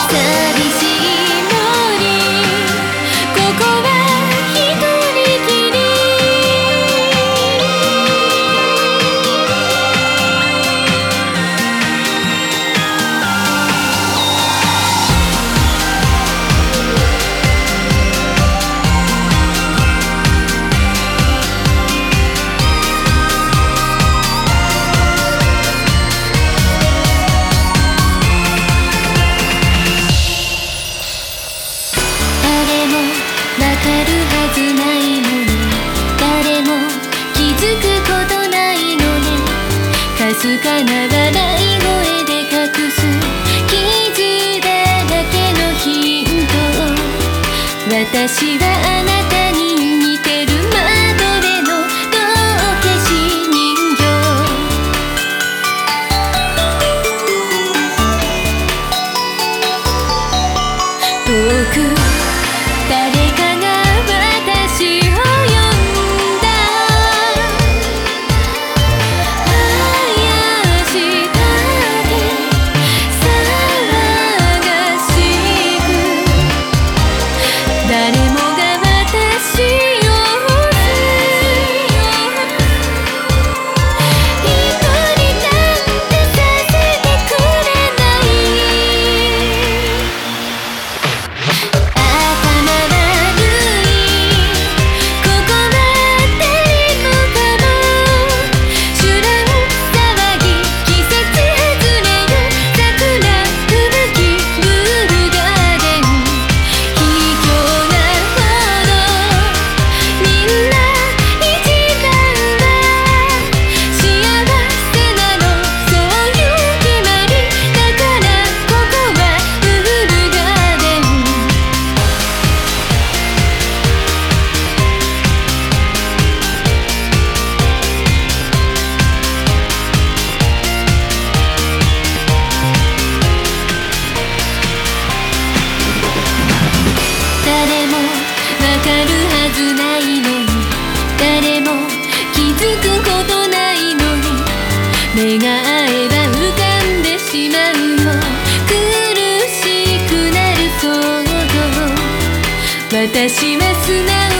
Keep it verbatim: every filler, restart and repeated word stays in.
寂しい森、ここは一人きり。わかるはずないのに、誰も気づくことないのね。かすかな笑い声で隠す傷だらけのヒントを、私はあなたに似てる窓辺の道化師人形。遠く誰かが私を呼んだ。あやしたで騒がしく、誰もが私を押す。一人なんてさせてくれない。誰もわかるはずないのに、誰も気づくことないのに、目が合えば浮かんでしまうよ、苦しくなる想像。私は素直